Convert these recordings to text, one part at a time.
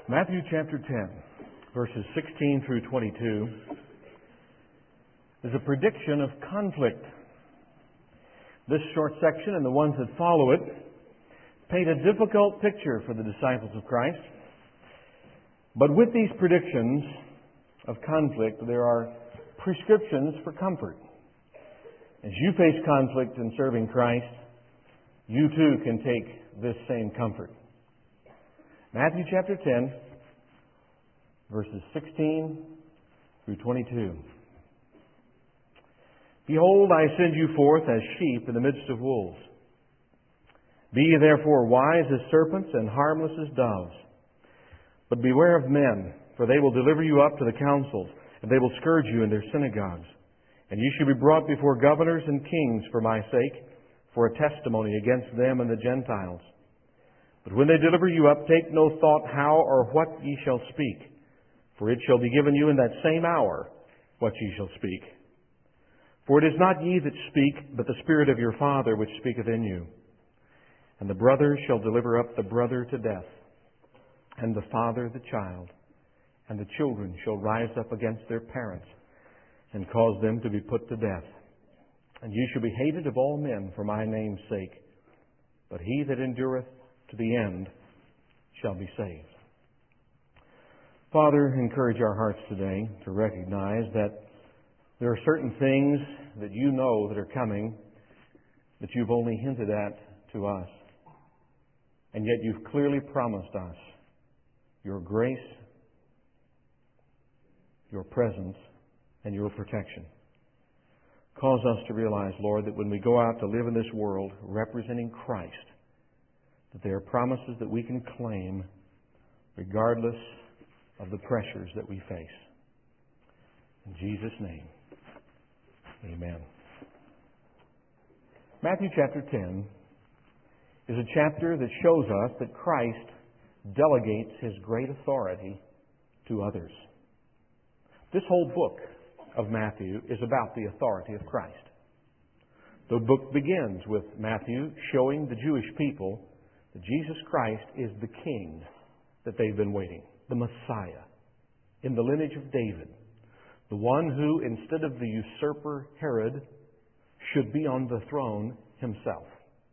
Matthew chapter 10, verses 16 through 22, is a prediction of conflict. This short section and the ones that follow it paint a difficult picture for the disciples of Christ. But with these predictions of conflict, there are prescriptions for comfort. As you face conflict in serving Christ, you too can take this same comfort. Matthew chapter 10, verses 16 through 22. Behold, I send you forth as sheep in the midst of wolves. Be ye therefore wise as serpents and harmless as doves. But beware of men, for they will deliver you up to the councils, and they will scourge you in their synagogues. And you shall be brought before governors and kings for my sake, for a testimony against them and the Gentiles. But when they deliver you up, take no thought how or what ye shall speak, for it shall be given you in that same hour what ye shall speak. For it is not ye that speak, but the Spirit of your Father which speaketh in you. And the brother shall deliver up the brother to death, and the father the child, and the children shall rise up against their parents, and cause them to be put to death. And ye shall be hated of all men for my name's sake, but he that endureth to the end shall be saved. Father, encourage our hearts today to recognize that there are certain things that you know that are coming that you've only hinted at to us. And yet you've clearly promised us your grace, your presence, and your protection. Cause us to realize, Lord, that when we go out to live in this world representing Christ, that there are promises that we can claim regardless of the pressures that we face. In Jesus' name, amen. Matthew chapter 10 is a chapter that shows us that Christ delegates His great authority to others. This whole book of Matthew is about the authority of Christ. The book begins with Matthew showing the Jewish people that Jesus Christ is the King that they've been waiting, the Messiah, in the lineage of David, the one who, instead of the usurper Herod, should be on the throne himself.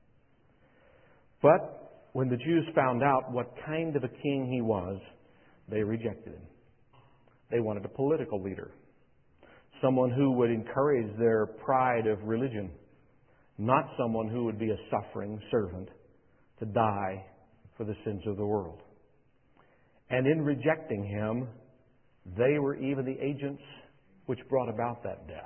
But when the Jews found out what kind of a king he was, they rejected him. They wanted a political leader, someone who would encourage their pride of religion, not someone who would be a suffering servant to die for the sins of the world. And in rejecting him, they were even the agents which brought about that death.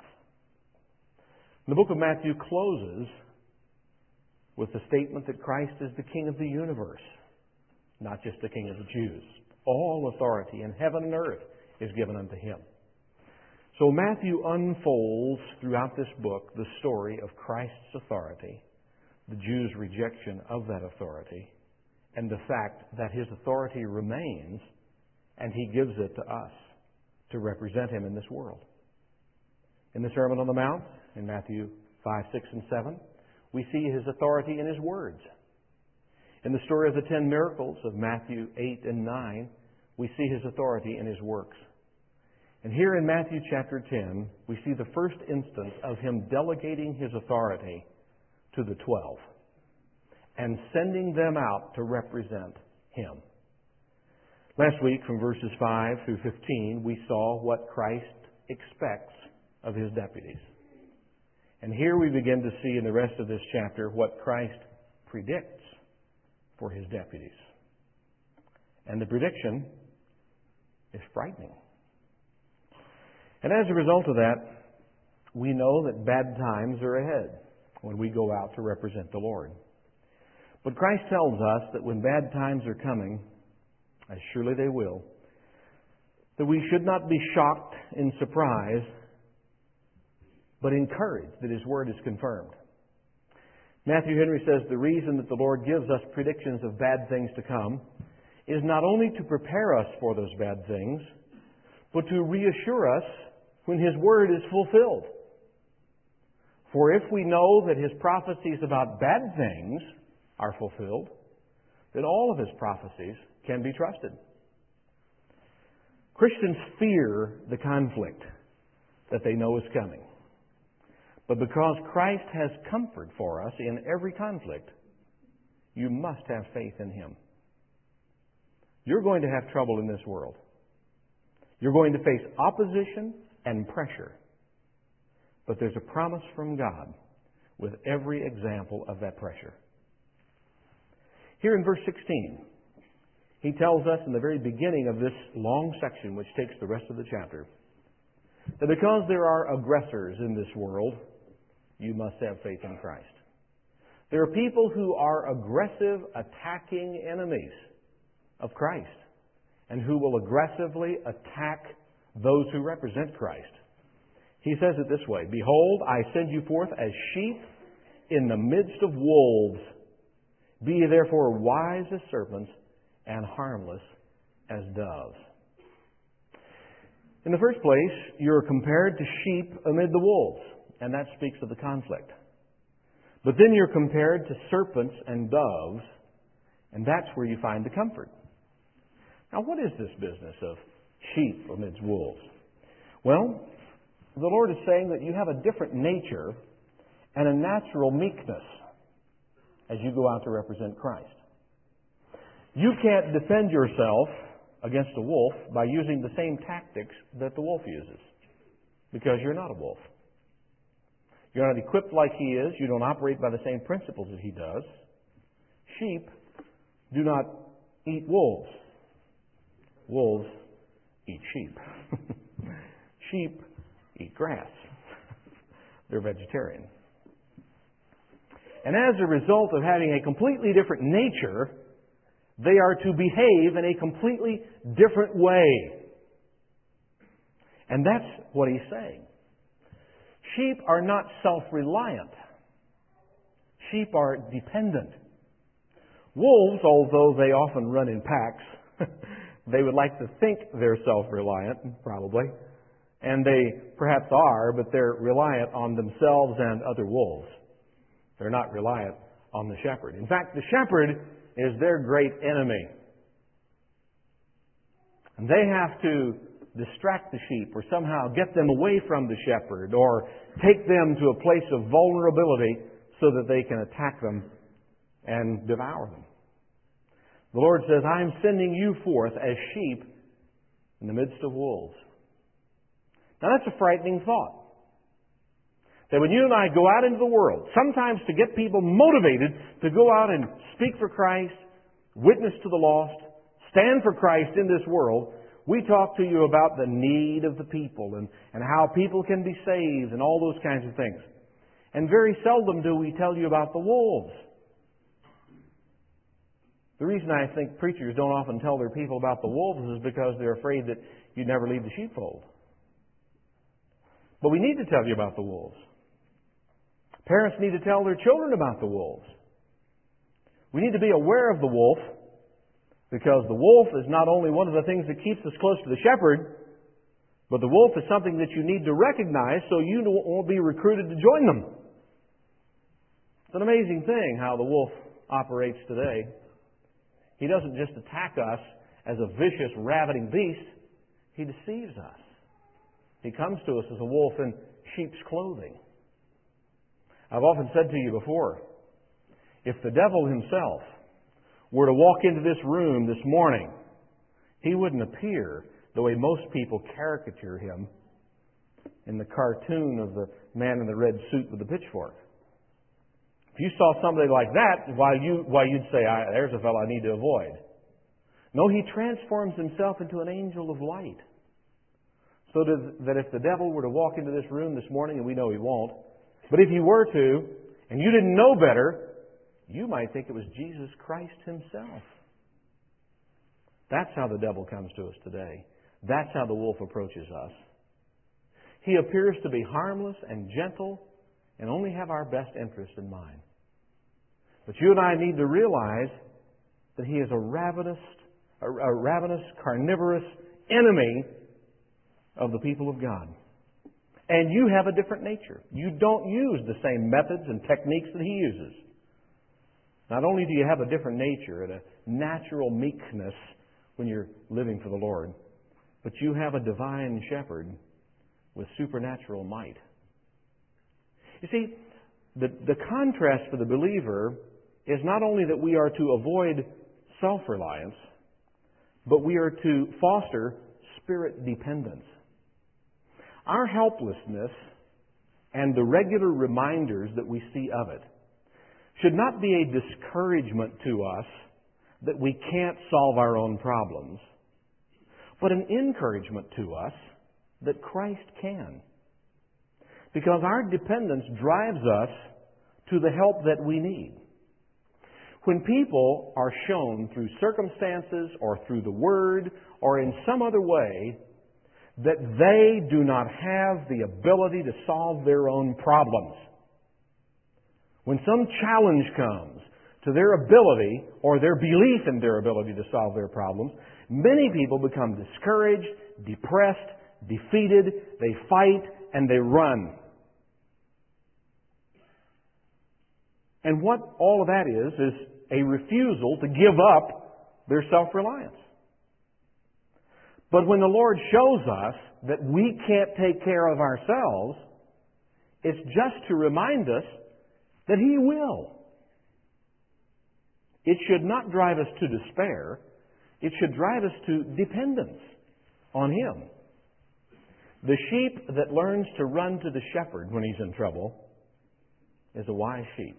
The book of Matthew closes with the statement that Christ is the King of the universe, not just the King of the Jews. All authority in heaven and earth is given unto Him. So Matthew unfolds throughout this book the story of Christ's authority, the Jews' rejection of that authority, and the fact that His authority remains and He gives it to us to represent Him in this world. In the Sermon on the Mount, in Matthew 5, 6, and 7, we see His authority in His words. In the story of the 10 miracles of Matthew 8 and 9, we see His authority in His works. And here in Matthew chapter 10, we see the first instance of Him delegating His authority to the 12 and sending them out to represent Him. Last week, from verses 5 through 15, we saw what Christ expects of His deputies. And here we begin to see in the rest of this chapter what Christ predicts for His deputies. And the prediction is frightening. And as a result of that, we know that bad times are ahead when we go out to represent the Lord. But Christ tells us that when bad times are coming, as surely they will, that we should not be shocked in surprise, but encouraged that His Word is confirmed. Matthew Henry says the reason that the Lord gives us predictions of bad things to come is not only to prepare us for those bad things, but to reassure us when His Word is fulfilled. For if we know that His prophecies about bad things are fulfilled, then all of His prophecies can be trusted. Christians fear the conflict that they know is coming. But because Christ has comfort for us in every conflict, you must have faith in Him. You're going to have trouble in this world. You're going to face opposition and pressure. But there's a promise from God with every example of that pressure. Here in verse 16, he tells us in the very beginning of this long section, which takes the rest of the chapter, that because there are aggressors in this world, you must have faith in Christ. There are people who are aggressive, attacking enemies of Christ, and who will aggressively attack those who represent Christ. He says it this way, "Behold, I send you forth as sheep in the midst of wolves. Be ye therefore wise as serpents and harmless as doves." In the first place, you're compared to sheep amid the wolves, and that speaks of the conflict. But then you're compared to serpents and doves, and that's where you find the comfort. Now, what is this business of sheep amidst wolves? Well, the Lord is saying that you have a different nature and a natural meekness as you go out to represent Christ. You can't defend yourself against a wolf by using the same tactics that the wolf uses, because you're not a wolf. You're not equipped like he is. You don't operate by the same principles that he does. Sheep do not eat wolves. Wolves eat sheep. Sheep eat grass. They're vegetarian. And as a result of having a completely different nature, they are to behave in a completely different way. And that's what he's saying. Sheep are not self-reliant. Sheep are dependent. Wolves, although they often run in packs, they would like to think they're self-reliant, probably. And they perhaps are, but they're reliant on themselves and other wolves. They're not reliant on the shepherd. In fact, the shepherd is their great enemy. And they have to distract the sheep or somehow get them away from the shepherd or take them to a place of vulnerability so that they can attack them and devour them. The Lord says, "I'm sending you forth as sheep in the midst of wolves." Now that's a frightening thought. That when you and I go out into the world, sometimes to get people motivated to go out and speak for Christ, witness to the lost, stand for Christ in this world, we talk to you about the need of the people and how people can be saved and all those kinds of things. And very seldom do we tell you about the wolves. The reason I think preachers don't often tell their people about the wolves is because they're afraid that you never leave the sheepfold. But we need to tell you about the wolves. Parents need to tell their children about the wolves. We need to be aware of the wolf, because the wolf is not only one of the things that keeps us close to the shepherd, but the wolf is something that you need to recognize so you won't be recruited to join them. It's an amazing thing how the wolf operates today. He doesn't just attack us as a vicious, ravening beast. He deceives us. He comes to us as a wolf in sheep's clothing. I've often said to you before, if the devil himself were to walk into this room this morning, he wouldn't appear the way most people caricature him in the cartoon of the man in the red suit with the pitchfork. If you saw somebody like that, why you'd say, there's a fellow I need to avoid. No, he transforms himself into an angel of light. So that if the devil were to walk into this room this morning, and we know he won't, but if he were to, and you didn't know better, you might think it was Jesus Christ himself. That's how the devil comes to us today. That's how the wolf approaches us. He appears to be harmless and gentle and only have our best interest in mind. But you and I need to realize that he is a ravenous, carnivorous enemy of the people of God. And you have a different nature. You don't use the same methods and techniques that he uses. Not only do you have a different nature and a natural meekness when you're living for the Lord, but you have a divine shepherd with supernatural might. You see, the contrast for the believer is not only that we are to avoid self-reliance, but we are to foster spirit dependence. Our helplessness and the regular reminders that we see of it should not be a discouragement to us that we can't solve our own problems, but an encouragement to us that Christ can. Because our dependence drives us to the help that we need. When people are shown through circumstances or through the Word or in some other way that they do not have the ability to solve their own problems, when some challenge comes to their ability or their belief in their ability to solve their problems, many people become discouraged, depressed, defeated, they fight, and they run. And what all of that is a refusal to give up their self-reliance. But when the Lord shows us that we can't take care of ourselves, it's just to remind us that He will. It should not drive us to despair. It should drive us to dependence on Him. The sheep that learns to run to the shepherd when he's in trouble is a wise sheep.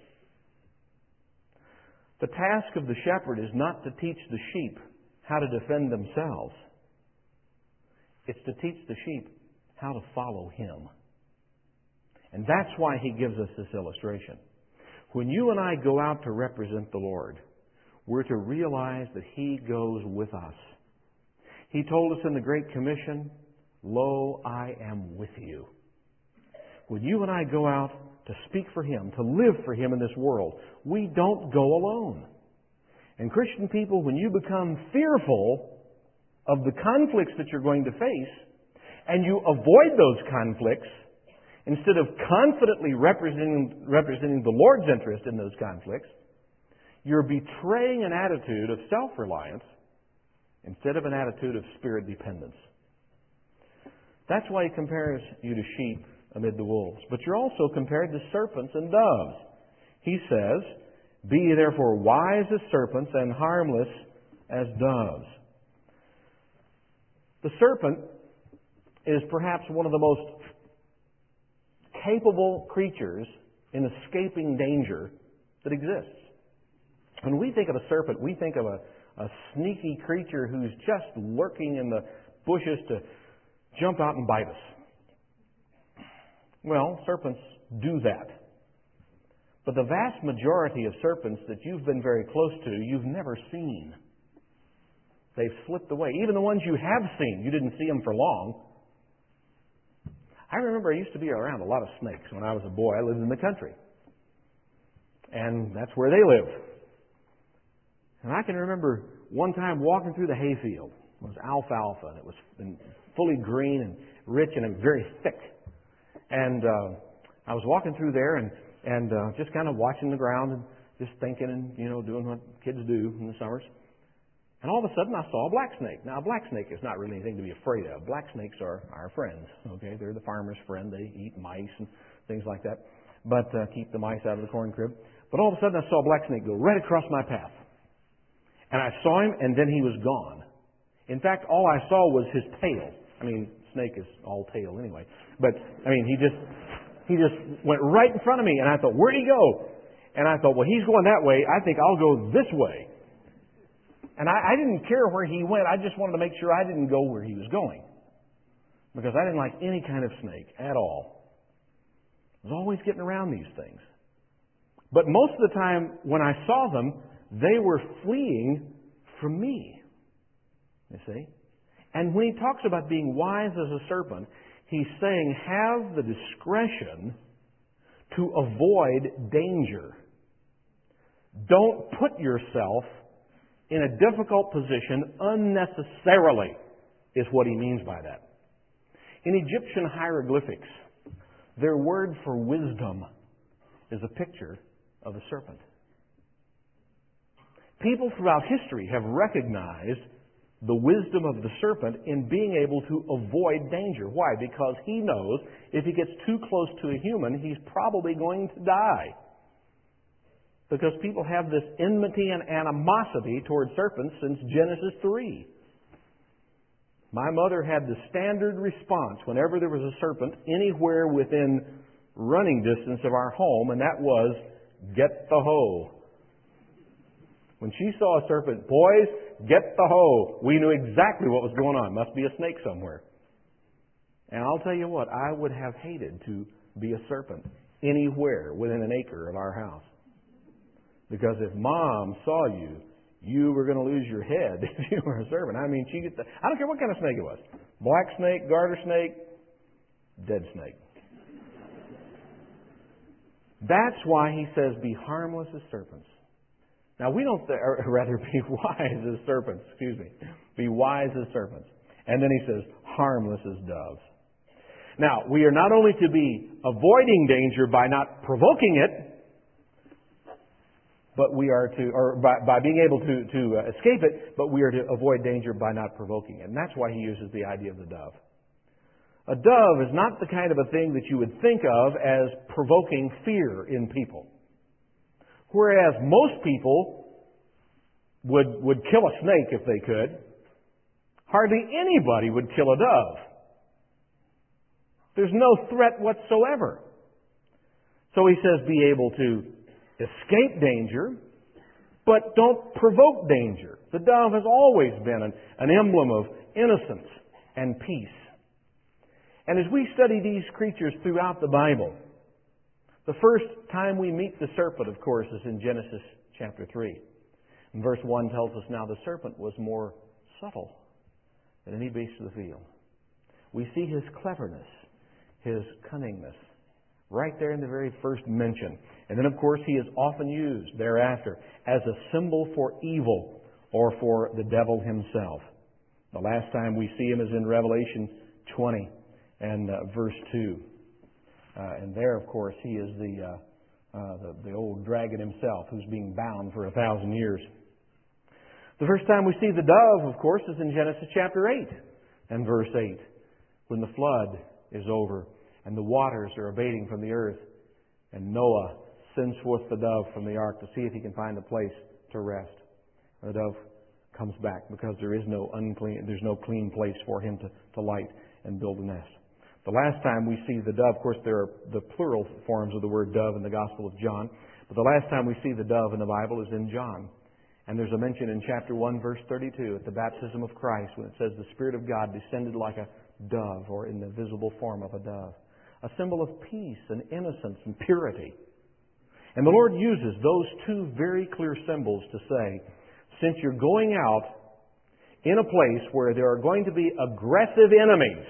The task of the shepherd is not to teach the sheep how to defend themselves. It's to teach the sheep how to follow Him. And that's why He gives us this illustration. When you and I go out to represent the Lord, we're to realize that He goes with us. He told us in the Great Commission, "Lo, I am with you." When you and I go out to speak for Him, to live for Him in this world, we don't go alone. And Christian people, when you become fearful of the conflicts that you're going to face, and you avoid those conflicts, instead of confidently representing the Lord's interest in those conflicts, you're betraying an attitude of self-reliance instead of an attitude of spirit dependence. That's why He compares you to sheep amid the wolves. But you're also compared to serpents and doves. He says, "Be ye therefore wise as serpents and harmless as doves." The serpent is perhaps one of the most capable creatures in escaping danger that exists. When we think of a serpent, we think of a sneaky creature who's just lurking in the bushes to jump out and bite us. Well, serpents do that. But the vast majority of serpents that you've been very close to, you've never seen. They've slipped away. Even the ones you have seen, you didn't see them for long. I remember I used to be around a lot of snakes when I was a boy. I lived in the country. And that's where they live. And I can remember one time walking through the hayfield. It was alfalfa, and it was fully green and rich and very thick. And I was walking through there and just kind of watching the ground and just thinking and, doing what kids do in the summers. And all of a sudden I saw a black snake. Now, a black snake is not really anything to be afraid of. Black snakes are our friends, okay? They're the farmer's friend. They eat mice and things like that, but keep the mice out of the corn crib. But all of a sudden I saw a black snake go right across my path. And I saw him, and then he was gone. In fact, all I saw was his tail. I mean, snake is all tail anyway. But, he just went right in front of me, and I thought, where'd he go? And I thought, well, he's going that way. I think I'll go this way. And I didn't care where he went. I just wanted to make sure I didn't go where he was going. Because I didn't like any kind of snake at all. I was always getting around these things. But most of the time when I saw them, they were fleeing from me. You see? And when he talks about being wise as a serpent, he's saying have the discretion to avoid danger. Don't put yourself in a difficult position unnecessarily, is what he means by that. In Egyptian hieroglyphics, their word for wisdom is a picture of a serpent. People throughout history have recognized the wisdom of the serpent in being able to avoid danger. Why? Because he knows if he gets too close to a human, he's probably going to die. Because people have this enmity and animosity toward serpents since Genesis 3. My mother had the standard response whenever there was a serpent anywhere within running distance of our home, and that was, "Get the hoe." When she saw a serpent, "Boys, get the hoe," we knew exactly what was going on. Must be a snake somewhere. And I'll tell you what, I would have hated to be a serpent anywhere within an acre of our house. Because if Mom saw you, you were going to lose your head if you were a serpent. I mean, I don't care what kind of snake it was. Black snake, garter snake, dead snake. That's why he says, be harmless as serpents. Now, we don't, or rather, be wise as serpents. Excuse me. Be wise as serpents. And then he says, harmless as doves. Now, we are not only to be avoiding danger by not provoking it, but we are to, or by being able to escape it, but we are to avoid danger by not provoking it. And that's why he uses the idea of the dove. A dove is not the kind of a thing that you would think of as provoking fear in people. Whereas most people would kill a snake if they could, hardly anybody would kill a dove. There's no threat whatsoever. So he says be able to escape danger, but don't provoke danger. The dove has always been an emblem of innocence and peace. And as we study these creatures throughout the Bible, the first time we meet the serpent, of course, is in Genesis chapter 3. And verse 1 tells us, now the serpent was more subtle than any beast of the field. We see his cleverness, his cunningness, right there in the very first mention. And then, of course, he is often used thereafter as a symbol for evil or for the devil himself. The last time we see him is in Revelation 20 and verse 2. And there, of course, he is the old dragon himself who's being bound for 1,000 years. The first time we see the dove, of course, is in Genesis chapter 8 and verse 8, when the flood is over and the waters are abating from the earth, and Noah sends forth the dove from the ark to see if he can find a place to rest. And the dove comes back because there's no clean place for him to light and build a nest. The last time we see the dove, of course, there are the plural forms of the word dove in the Gospel of John, but the last time we see the dove in the Bible is in John. And there's a mention in chapter 1, verse 32, at the baptism of Christ, when it says the Spirit of God descended like a dove, or in the visible form of a dove. A symbol of peace and innocence and purity. And the Lord uses those two very clear symbols to say, since you're going out in a place where there are going to be aggressive enemies,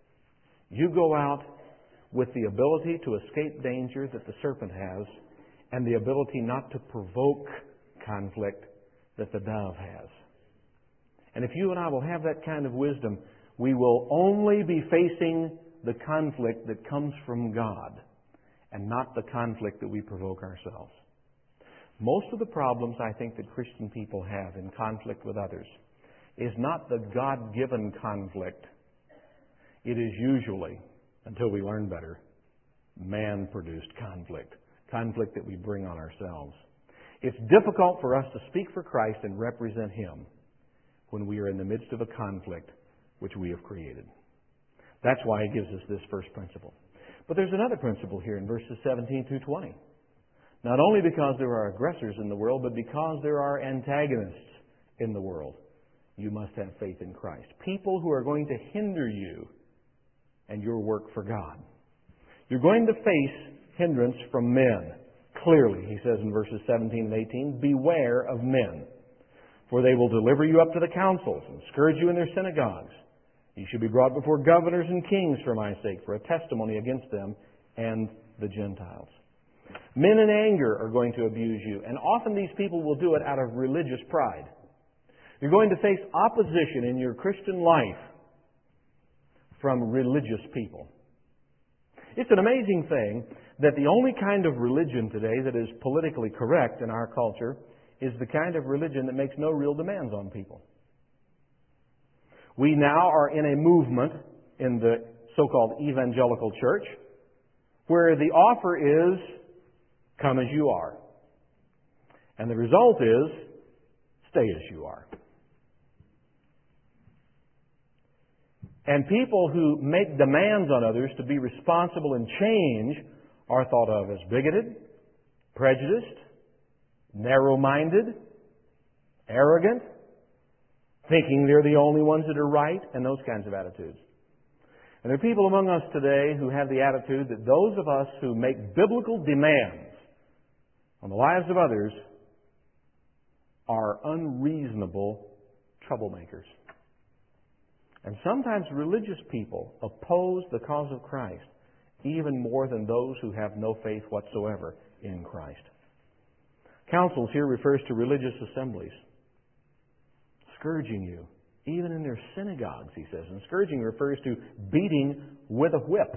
you go out with the ability to escape danger that the serpent has, and the ability not to provoke conflict that the dove has. And if you and I will have that kind of wisdom, we will only be facing the conflict that comes from God and not the conflict that we provoke ourselves. Most of the problems I think that Christian people have in conflict with others is not the God-given conflict. It is usually, until we learn better, man-produced conflict. Conflict that we bring on ourselves. It's difficult for us to speak for Christ and represent Him when we are in the midst of a conflict which we have created. That's why He gives us this first principle. But there's another principle here in verses 17 through 20. Not only because there are aggressors in the world, but because there are antagonists in the world, you must have faith in Christ. People who are going to hinder you and your work for God. You're going to face hindrance from men. Clearly, he says in verses 17 and 18, beware of men, for they will deliver you up to the councils and scourge you in their synagogues. You should be brought before governors and kings for my sake, for a testimony against them and the Gentiles. Men in anger are going to abuse you, and often these people will do it out of religious pride. You're going to face opposition in your Christian life from religious people. It's an amazing thing that the only kind of religion today that is politically correct in our culture is the kind of religion that makes no real demands on people. We now are in a movement in the so-called evangelical church where the offer is, come as you are. And the result is, stay as you are. And people who make demands on others to be responsible and change are thought of as bigoted, prejudiced, narrow-minded, arrogant, thinking they're the only ones that are right, and those kinds of attitudes. And there are people among us today who have the attitude that those of us who make biblical demands on the lives of others are unreasonable troublemakers. And sometimes religious people oppose the cause of Christ even more than those who have no faith whatsoever in Christ. Councils here refers to religious assemblies. Scourging you, even in their synagogues, he says. And scourging refers to beating with a whip.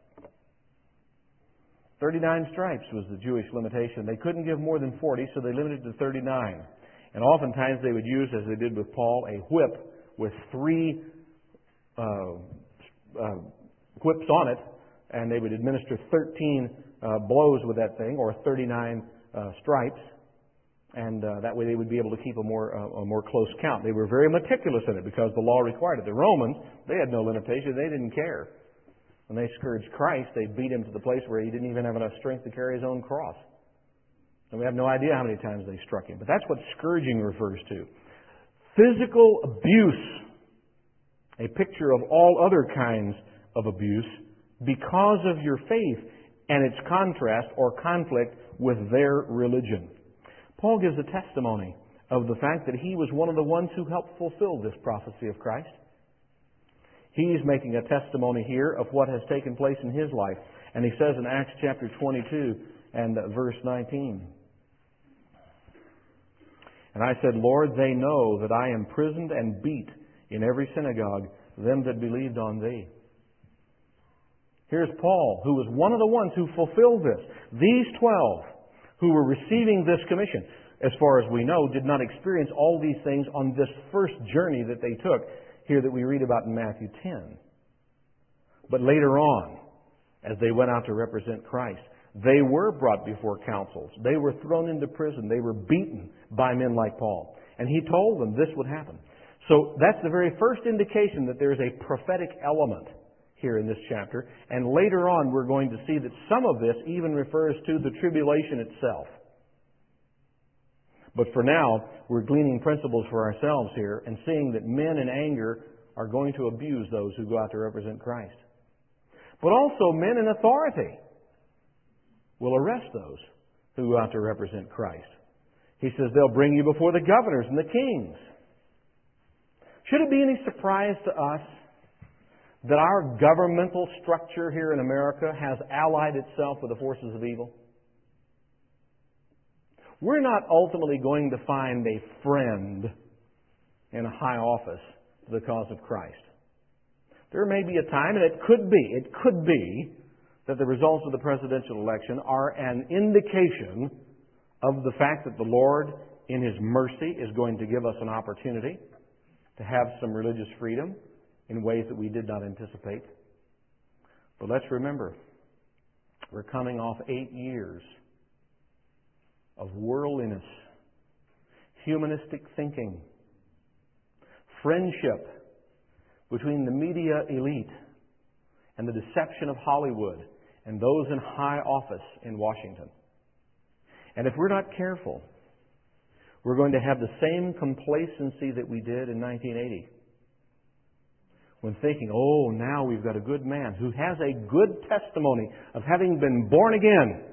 39 stripes was the Jewish limitation. They couldn't give more than 40, so they limited it to 39. And oftentimes they would use, as they did with Paul, a whip with 3 whips on it, and they would administer 13 blows with that thing, or 39 stripes, and that way they would be able to keep a more close count. They were very meticulous in it because the law required it. The Romans, they had no limitation. They didn't care. When they scourged Christ, they beat him to the place where he didn't even have enough strength to carry his own cross. And we have no idea how many times they struck him. But that's what scourging refers to. Physical abuse, a picture of all other kinds of abuse, because of your faith and its contrast or conflict with their religion. Paul gives a testimony of the fact that he was one of the ones who helped fulfill this prophecy of Christ. He's making a testimony here of what has taken place in his life. And he says in Acts chapter 22 and verse 19, "And I said, Lord, they know that I am imprisoned and beat in every synagogue them that believed on thee." Here's Paul, who was one of the ones who fulfilled this. These 12 who were receiving this commission, as far as we know, did not experience all these things on this first journey that they took here that we read about in Matthew 10. But later on, as they went out to represent Christ, they were brought before councils. They were thrown into prison. They were beaten by men like Paul. And he told them this would happen. So that's the very first indication that there's a prophetic element here in this chapter. And later on, we're going to see that some of this even refers to the tribulation itself. But for now, we're gleaning principles for ourselves here and seeing that men in anger are going to abuse those who go out to represent Christ. But also men in authority will arrest those who go out to represent Christ. He says they'll bring you before the governors and the kings. Should it be any surprise to us that our governmental structure here in America has allied itself with the forces of evil? We're not ultimately going to find a friend in a high office for the cause of Christ. There may be a time, and it could be that the results of the presidential election are an indication of the fact that the Lord, in His mercy, is going to give us an opportunity to have some religious freedom in ways that we did not anticipate. But let's remember, we're coming off 8 years of worldliness, humanistic thinking, friendship between the media elite and the deception of Hollywood and those in high office in Washington. And if we're not careful, we're going to have the same complacency that we did in 1980. When thinking, oh, now we've got a good man who has a good testimony of having been born again.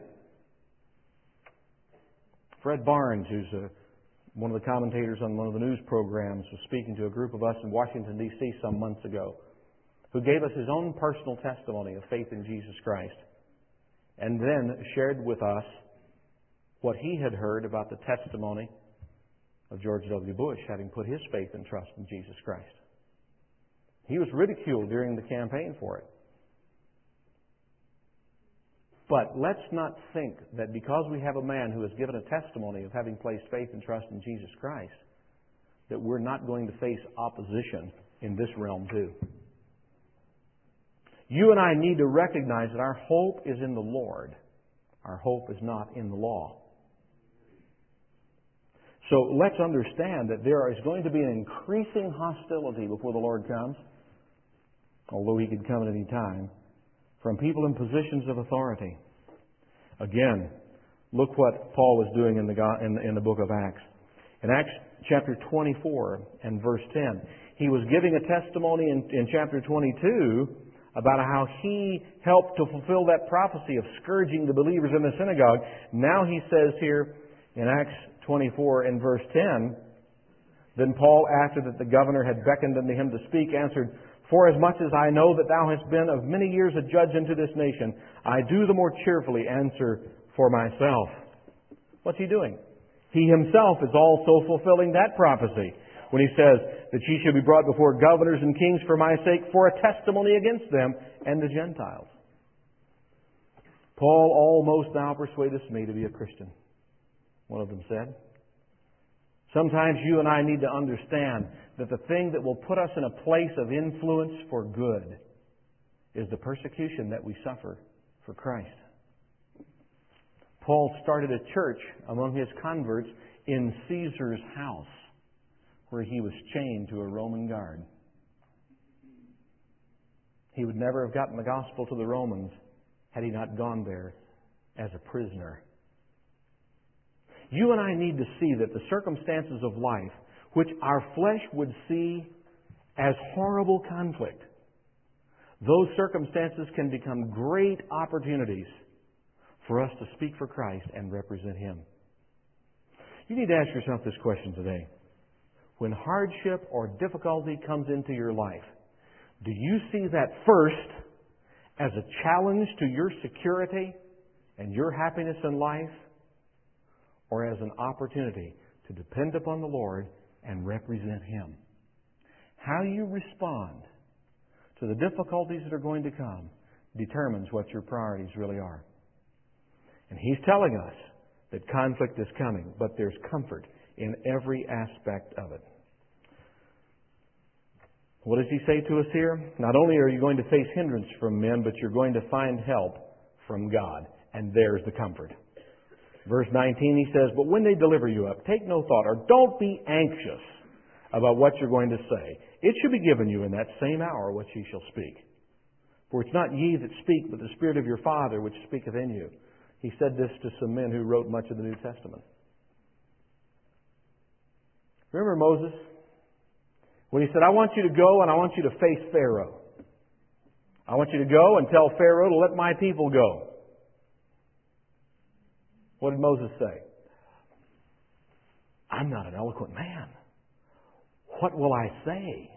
Fred Barnes, who's one of the commentators on one of the news programs, was speaking to a group of us in Washington, D.C. some months ago, who gave us his own personal testimony of faith in Jesus Christ, and then shared with us what he had heard about the testimony of George W. Bush having put his faith and trust in Jesus Christ. He was ridiculed during the campaign for it. But let's not think that because we have a man who has given a testimony of having placed faith and trust in Jesus Christ, that we're not going to face opposition in this realm too. You and I need to recognize that our hope is in the Lord. Our hope is not in the law. So let's understand that there is going to be an increasing hostility before the Lord comes, although He could come at any time, from people in positions of authority. Again, look what Paul was doing in the book of Acts. In Acts chapter 24 and verse 10, he was giving a testimony in chapter 22 about how he helped to fulfill that prophecy of scourging the believers in the synagogue. Now he says here in Acts 24 and verse 10, then Paul, after that the governor had beckoned unto him to speak, answered, "Forasmuch as I know that thou hast been of many years a judge unto this nation, I do the more cheerfully answer for myself." What's he doing? He himself is also fulfilling that prophecy when he says that ye shall be brought before governors and kings for my sake, for a testimony against them and the Gentiles. Paul almost now persuadeth me to be a Christian, one of them said. Sometimes you and I need to understand that the thing that will put us in a place of influence for good is the persecution that we suffer for Christ. Paul started a church among his converts in Caesar's house, where he was chained to a Roman guard. He would never have gotten the gospel to the Romans had he not gone there as a prisoner. You and I need to see that the circumstances of life, which our flesh would see as horrible conflict, those circumstances can become great opportunities for us to speak for Christ and represent Him. You need to ask yourself this question today. When hardship or difficulty comes into your life, do you see that first as a challenge to your security and your happiness in life, or as an opportunity to depend upon the Lord and represent Him? How you respond to the difficulties that are going to come determines what your priorities really are. And He's telling us that conflict is coming, but there's comfort in every aspect of it. What does He say to us here? Not only are you going to face hindrance from men, but you're going to find help from God. And there's the comfort. Verse 19, he says, "But when they deliver you up, take no thought, or don't be anxious about what you're going to say. It shall be given you in that same hour what ye shall speak. For it's not ye that speak, but the Spirit of your Father which speaketh in you." He said this to some men who wrote much of the New Testament. Remember Moses? When he said, "I want you to go and I want you to face Pharaoh. I want you to go and tell Pharaoh to let my people go." What did Moses say? "I'm not an eloquent man. What will I say?"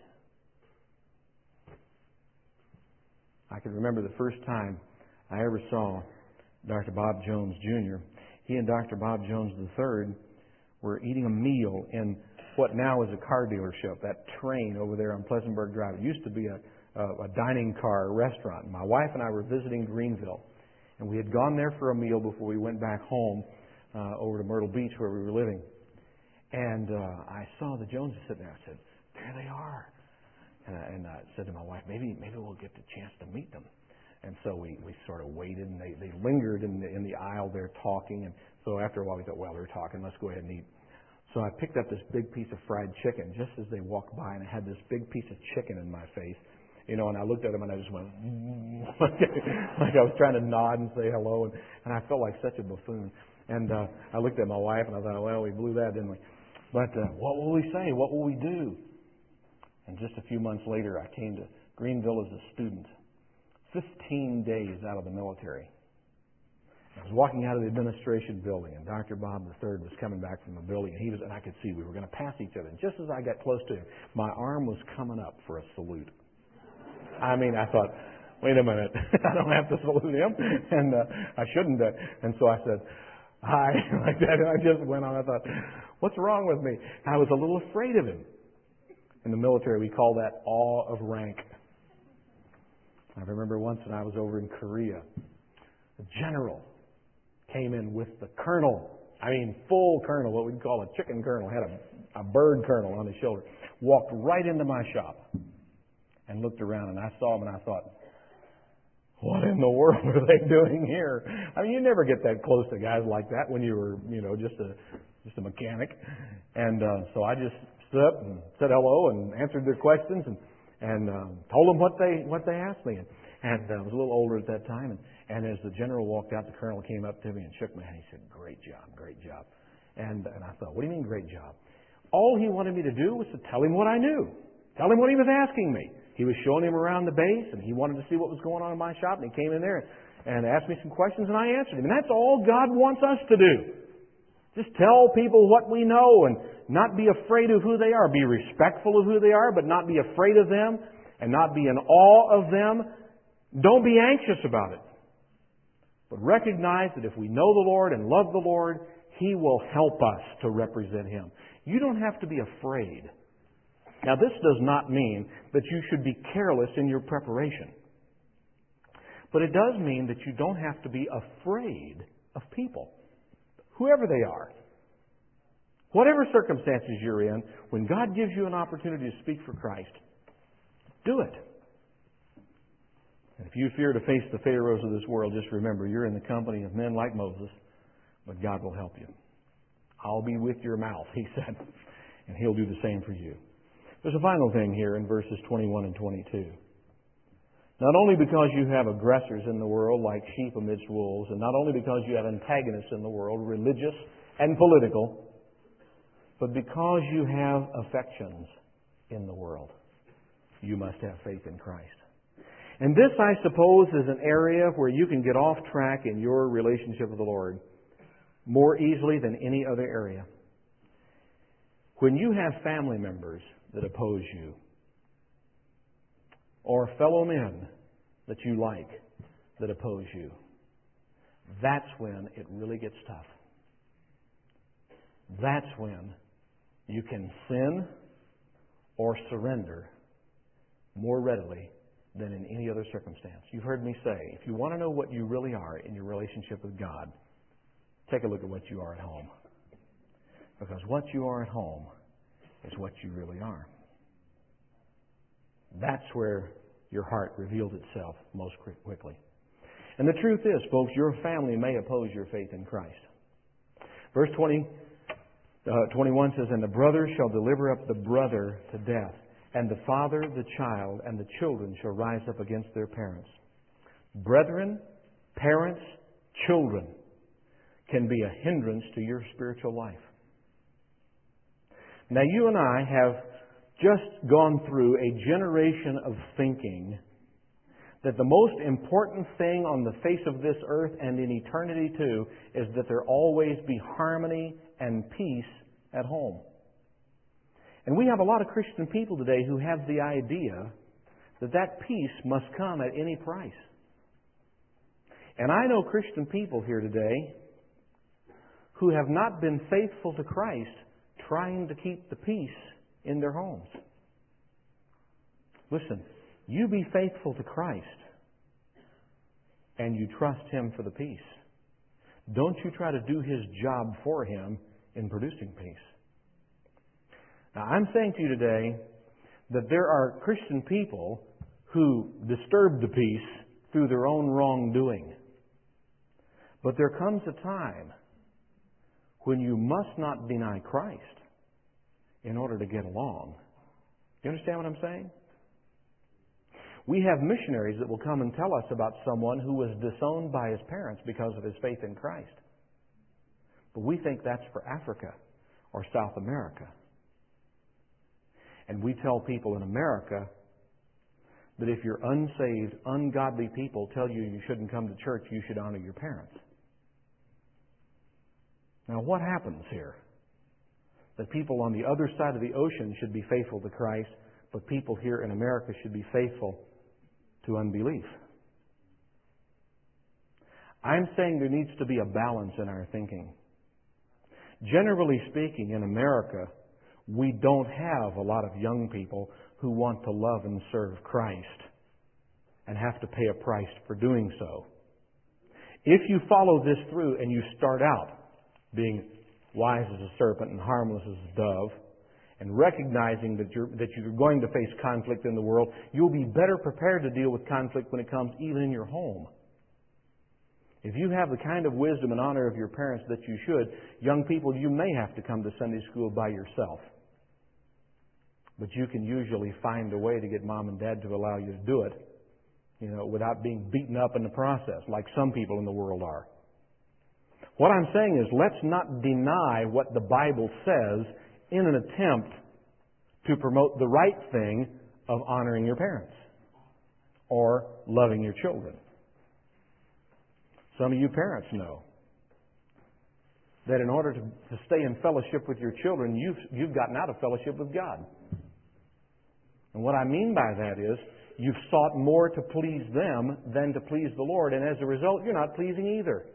I can remember the first time I ever saw Dr. Bob Jones Jr. He and Dr. Bob Jones III were eating a meal in what now is a car dealership, that train over there on Pleasantburg Drive. It used to be a dining car restaurant. My wife and I were visiting Greenville, and we had gone there for a meal before we went back home over to Myrtle Beach where we were living. And I saw the Joneses sitting there. I said, "There they are." And I said to my wife, maybe we'll get the chance to meet them. And so we sort of waited, and they lingered in the aisle there talking. And so after a while we thought, well, they're talking, let's go ahead and eat. So I picked up this big piece of fried chicken just as they walked by, and I had this big piece of chicken in my face. You know, and I looked at them and I just went, like I was trying to nod and say hello, and I felt like such a buffoon. And I looked at my wife and I thought, well, we blew that, didn't we? But what will we say? What will we do? And just a few months later, I came to Greenville as a student, 15 days out of the military. I was walking out of the administration building, and Dr. Bob III was coming back from the building, and I could see we were going to pass each other. And just as I got close to him, my arm was coming up for a salute. I mean, I thought, wait a minute, I don't have to salute him, and I shouldn't. And so I said, "Hi," like that, and I just went on. I thought, what's wrong with me? I was a little afraid of him. In the military, we call that awe of rank. I remember once when I was over in Korea, a general came in with the colonel. I mean, full colonel, what we'd call a chicken colonel, had a bird colonel on his shoulder. Walked right into my shop. and looked around, and I saw them, and I thought, what in the world are they doing here? I mean, you never get that close to guys like that when you were, just a mechanic. And so I just stood up and said hello and answered their questions and told them what they asked me. And I was a little older at that time. And as the general walked out, the colonel came up to me and shook my hand. He said, "Great job, great job." And I thought, what do you mean, great job? All he wanted me to do was to tell him what I knew. Tell him what he was asking me. He was showing him around the base, and he wanted to see what was going on in my shop, and he came in there and asked me some questions, and I answered him. And that's all God wants us to do. Just tell people what we know and not be afraid of who they are. Be respectful of who they are, but not be afraid of them and not be in awe of them. Don't be anxious about it. But recognize that if we know the Lord and love the Lord, He will help us to represent Him. You don't have to be afraid. Now, this does not mean that you should be careless in your preparation. But it does mean that you don't have to be afraid of people, whoever they are. Whatever circumstances you're in, when God gives you an opportunity to speak for Christ, do it. And if you fear to face the Pharaohs of this world, just remember, you're in the company of men like Moses, but God will help you. I'll be with your mouth, He said, and He'll do the same for you. There's a final thing here in verses 21 and 22. Not only because you have aggressors in the world like sheep amidst wolves, and not only because you have antagonists in the world, religious and political, but because you have affections in the world, you must have faith in Christ. And this, I suppose, is an area where you can get off track in your relationship with the Lord more easily than any other area. When you have family members that oppose you, or fellow men that you like that oppose you, that's when it really gets tough. That's when you can sin or surrender more readily than in any other circumstance. You've heard me say, if you want to know what you really are in your relationship with God, take a look at what you are at home. Because what you are at home is what you really are. That's where your heart reveals itself most quickly. And the truth is, folks, your family may oppose your faith in Christ. Verse 21 says, "And the brother shall deliver up the brother to death, and the father the child, and the children shall rise up against their parents." Brethren, parents, children can be a hindrance to your spiritual life. Now, you and I have just gone through a generation of thinking that the most important thing on the face of this earth and in eternity too is that there always be harmony and peace at home. And we have a lot of Christian people today who have the idea that that peace must come at any price. And I know Christian people here today who have not been faithful to Christ trying to keep the peace in their homes. Listen, you be faithful to Christ and you trust Him for the peace. Don't you try to do His job for Him in producing peace. Now, I'm saying to you today that there are Christian people who disturb the peace through their own wrongdoing. But there comes a time when you must not deny Christ in order to get along. Do you understand what I'm saying? We have missionaries that will come and tell us about someone who was disowned by his parents because of his faith in Christ. But we think that's for Africa or South America. And we tell people in America that if your unsaved, ungodly people tell you you shouldn't come to church, you should honor your parents. Now, what happens here? That people on the other side of the ocean should be faithful to Christ, but people here in America should be faithful to unbelief. I'm saying there needs to be a balance in our thinking. Generally speaking, in America, we don't have a lot of young people who want to love and serve Christ and have to pay a price for doing so. If you follow this through and you start out being wise as a serpent and harmless as a dove, and recognizing that you're going to face conflict in the world, you'll be better prepared to deal with conflict when it comes even in your home. If you have the kind of wisdom and honor of your parents that you should, young people, you may have to come to Sunday school by yourself. But you can usually find a way to get mom and dad to allow you to do it, without being beaten up in the process, like some people in the world are. What I'm saying is, let's not deny what the Bible says in an attempt to promote the right thing of honoring your parents or loving your children. Some of you parents know that in order to stay in fellowship with your children, you've gotten out of fellowship with God. And what I mean by that is, you've sought more to please them than to please the Lord, and as a result, you're not pleasing either.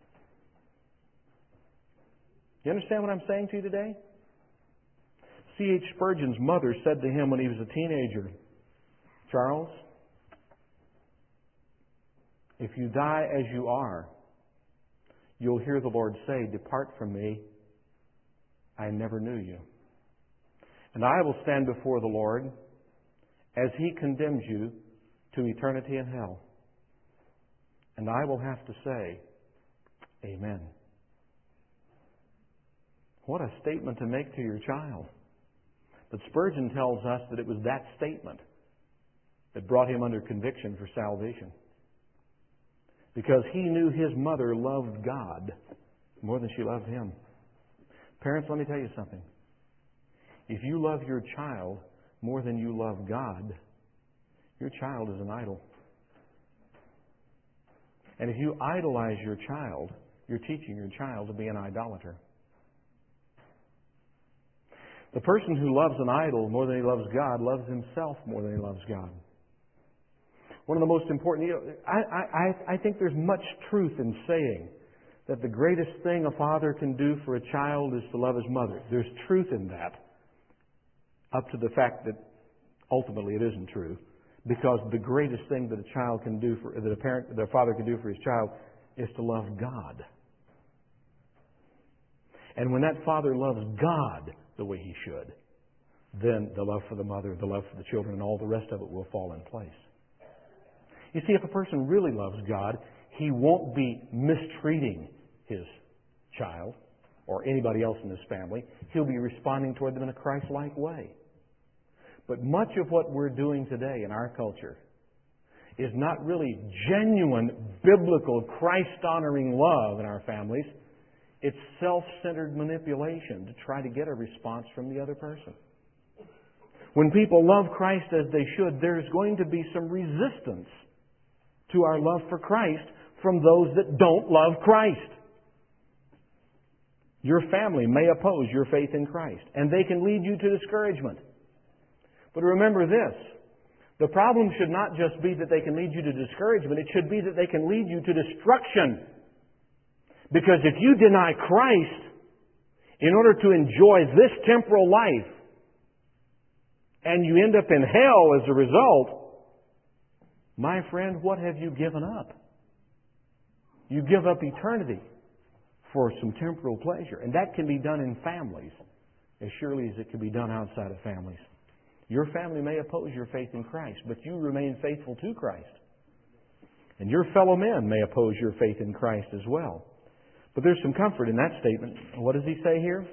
You understand what I'm saying to you today? C.H. Spurgeon's mother said to him when he was a teenager, "Charles, if you die as you are, you'll hear the Lord say, 'Depart from me, I never knew you.' And I will stand before the Lord as He condemns you to eternity in hell. And I will have to say, Amen." What a statement to make to your child. But Spurgeon tells us that it was that statement that brought him under conviction for salvation. Because he knew his mother loved God more than she loved him. Parents, let me tell you something. If you love your child more than you love God, your child is an idol. And if you idolize your child, you're teaching your child to be an idolater. The person who loves an idol more than he loves God loves himself more than he loves God. One of the most important... I think there's much truth in saying that the greatest thing a father can do for a child is to love his mother. There's truth in that, up to the fact that ultimately it isn't true. Because the greatest thing that a child can do that a father can do for his child is to love God. And when that father loves God the way he should, then the love for the mother, the love for the children, and all the rest of it will fall in place. You see, if a person really loves God, he won't be mistreating his child or anybody else in his family. He'll be responding toward them in a Christ-like way. But much of what we're doing today in our culture is not really genuine, biblical, Christ-honoring love in our families. It's self-centered manipulation to try to get a response from the other person. When people love Christ as they should, there's going to be some resistance to our love for Christ from those that don't love Christ. Your family may oppose your faith in Christ, and they can lead you to discouragement. But remember this, the problem should not just be that they can lead you to discouragement, it should be that they can lead you to destruction. Because if you deny Christ in order to enjoy this temporal life, and you end up in hell as a result, my friend, what have you given up? You give up eternity for some temporal pleasure. And that can be done in families as surely as it can be done outside of families. Your family may oppose your faith in Christ, but you remain faithful to Christ. And your fellow men may oppose your faith in Christ as well. But there's some comfort in that statement. What does he say here?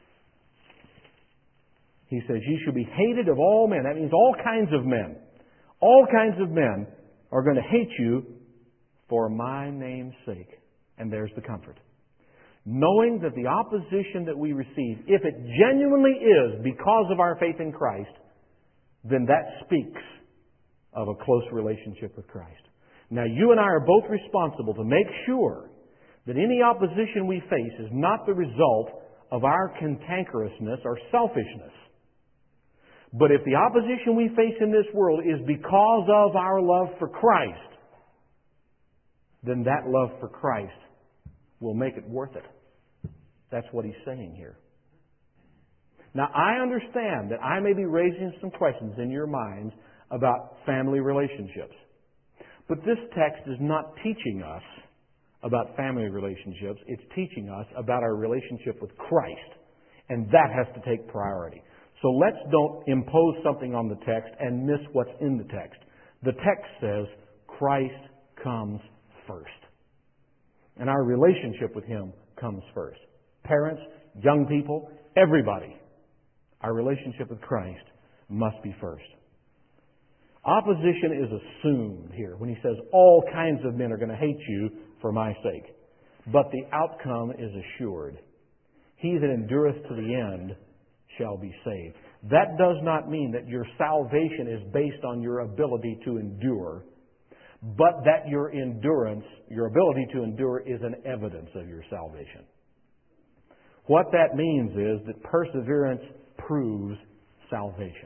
He says, "Ye shall be hated of all men." That means all kinds of men. All kinds of men are going to hate you for my name's sake. And there's the comfort. Knowing that the opposition that we receive, if it genuinely is because of our faith in Christ, then that speaks of a close relationship with Christ. Now, you and I are both responsible to make sure that any opposition we face is not the result of our cantankerousness or selfishness. But if the opposition we face in this world is because of our love for Christ, then that love for Christ will make it worth it. That's what he's saying here. Now, I understand that I may be raising some questions in your minds about family relationships. But this text is not teaching us about family relationships. It's teaching us about our relationship with Christ. And that has to take priority. So let's don't impose something on the text and miss what's in the text. The text says Christ comes first. And our relationship with Him comes first. Parents, young people, everybody. Our relationship with Christ must be first. Opposition is assumed here when He says all kinds of men are going to hate you for my sake. But the outcome is assured. He that endureth to the end shall be saved. That does not mean that your salvation is based on your ability to endure, but that your endurance, your ability to endure, is an evidence of your salvation. What that means is that perseverance proves salvation.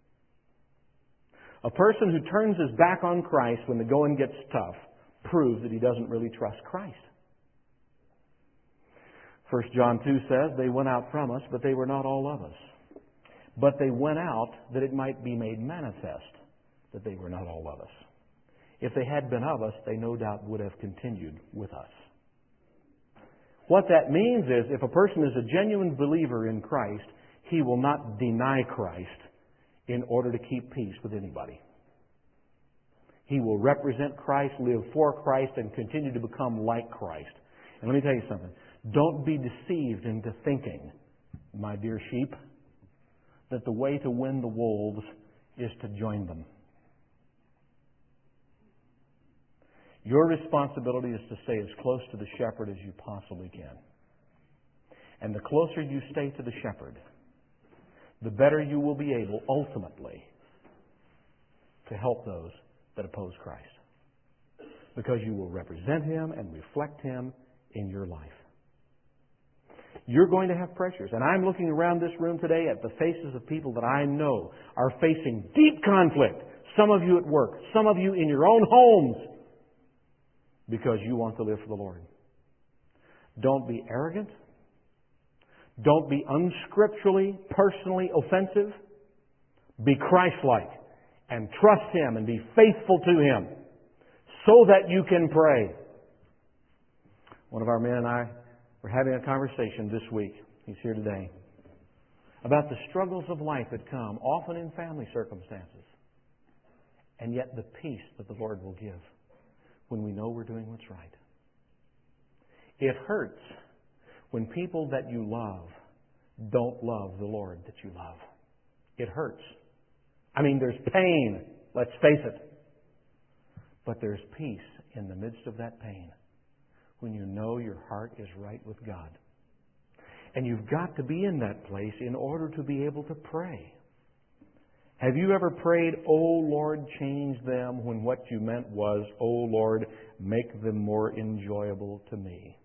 A person who turns his back on Christ when the going gets tough proves that he doesn't really trust Christ. 1 John 2 says, they went out from us, but they were not all of us. But they went out that it might be made manifest that they were not all of us. If they had been of us, they no doubt would have continued with us. What that means is, if a person is a genuine believer in Christ, he will not deny Christ in order to keep peace with anybody. He will represent Christ, live for Christ, and continue to become like Christ. And let me tell you something. Don't be deceived into thinking, my dear sheep, that the way to win the wolves is to join them. Your responsibility is to stay as close to the shepherd as you possibly can. And the closer you stay to the shepherd, the better you will be able, ultimately, to help those that oppose Christ. Because you will represent Him and reflect Him in your life. You're going to have pressures. And I'm looking around this room today at the faces of people that I know are facing deep conflict. Some of you at work, some of you in your own homes, because you want to live for the Lord. Don't be arrogant. Don't be unscripturally, personally offensive. Be Christ-like and trust Him and be faithful to Him so that you can pray. One of our men and I were having a conversation this week. He's here today. About the struggles of life that come, often in family circumstances. And yet the peace that the Lord will give when we know we're doing what's right. It hurts when people that you love don't love the Lord that you love. It hurts. I mean, there's pain, let's face it. But there's peace in the midst of that pain when you know your heart is right with God. And you've got to be in that place in order to be able to pray. Have you ever prayed, "Oh Lord, change them," when what you meant was, "Oh Lord, make them more enjoyable to me"?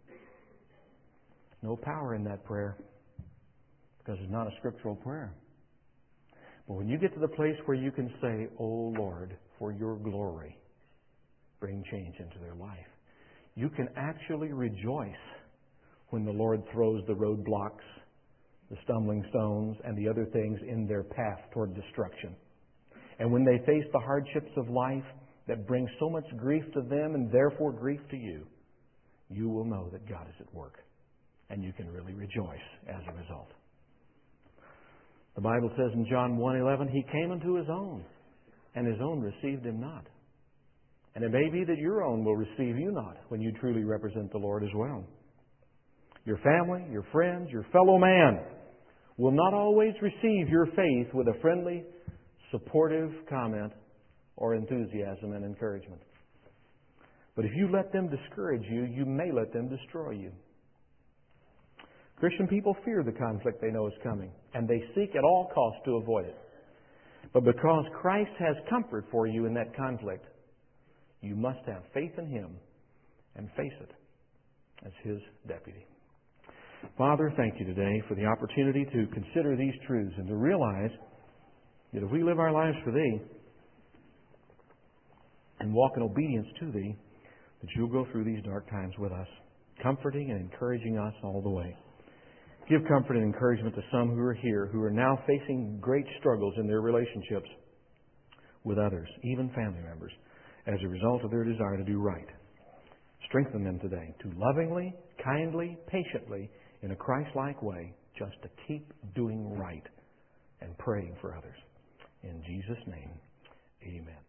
No power in that prayer because it's not a scriptural prayer. But when you get to the place where you can say, "Oh Lord, for your glory, bring change into their life," you can actually rejoice when the Lord throws the roadblocks, the stumbling stones, and the other things in their path toward destruction. And when they face the hardships of life that bring so much grief to them and therefore grief to you, you will know that God is at work. And you can really rejoice as a result. The Bible says in John 1:11, He came unto His own, and His own received Him not. And it may be that your own will receive you not when you truly represent the Lord as well. Your family, your friends, your fellow man will not always receive your faith with a friendly, supportive comment or enthusiasm and encouragement. But if you let them discourage you, you may let them destroy you. Christian people fear the conflict they know is coming, and they seek at all costs to avoid it. But because Christ has comfort for you in that conflict, you must have faith in Him and face it as His deputy. Father, thank You today for the opportunity to consider these truths and to realize that if we live our lives for Thee and walk in obedience to Thee, that You'll go through these dark times with us, comforting and encouraging us all the way. Give comfort and encouragement to some who are here, who are now facing great struggles in their relationships with others, even family members, as a result of their desire to do right. Strengthen them today to lovingly, kindly, patiently, in a Christ-like way, just to keep doing right and praying for others. In Jesus' name, amen.